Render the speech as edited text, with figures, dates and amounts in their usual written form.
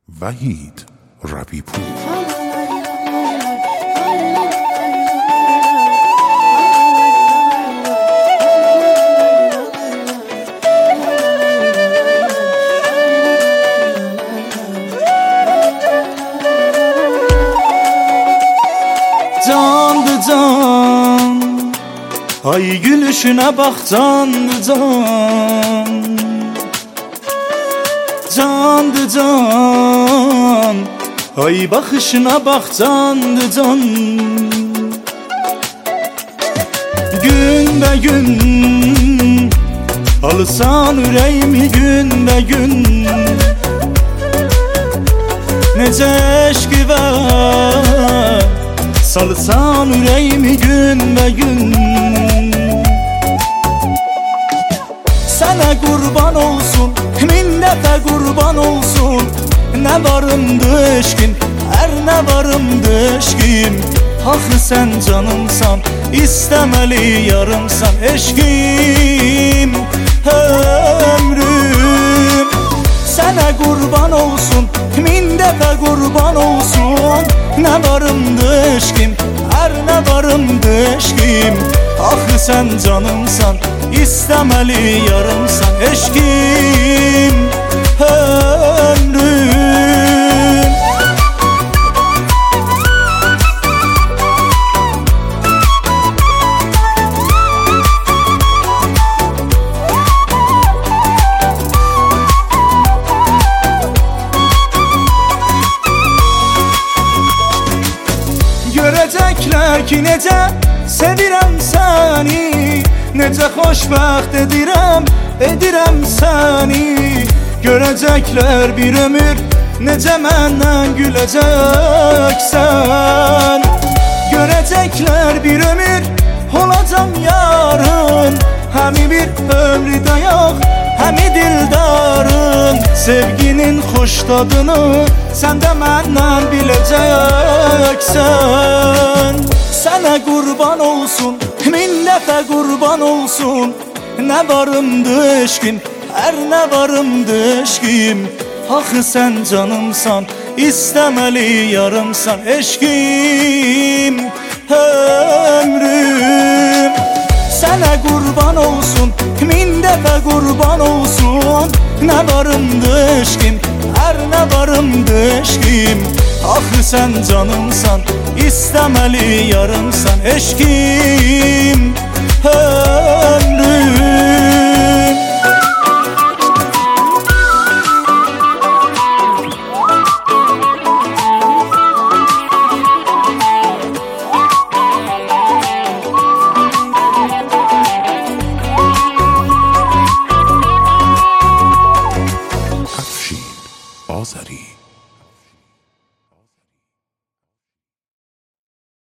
وحید ربیپور. Candı can, ay gülüşüne bak candı can. Candı can, ay bakışına bak candı can. Gün be gün, alsan yüreğimi gün be gün. Nece eşki var, salsan yüreğimi gün be gün. Sana kurban olsun, min defa kurban olsun. Ne varım düşkün, her ne varım düşkün. Haklı sen canımsan, istemeli yarımsan. Eşkim, ömrüm sana kurban olsun, min defa kurban olsun. Ne varım düşkün, her ne varım düşkün. Haklı sen canımsan, istemeli yarımsan. Eşkim, ömrüm. Görecekler ki nece sevirem seni, nece xoşbəxt edirəm səni. Görecekler bir ömür, nece məndən güleceksen. Görecekler bir ömür, olacam yarın. Həmi bir ömrü də yox, həmi dildarın. Sevginin xoş tadını sen de məndən biləcəksən. Sana kurban olsun, min defa kurban olsun. Ne varım düşkün, her ne varım düşkün. Axı sen canımsan, istemeli yarımsan. Eşkim, ömrüm sana kurban olsun, min defa kurban olsun. Ne varım düşkün, her ne varım düşkün. Axı sen canımsan, istemeli yarımsan. Eşkim, ömrüm. Afşin Azeri.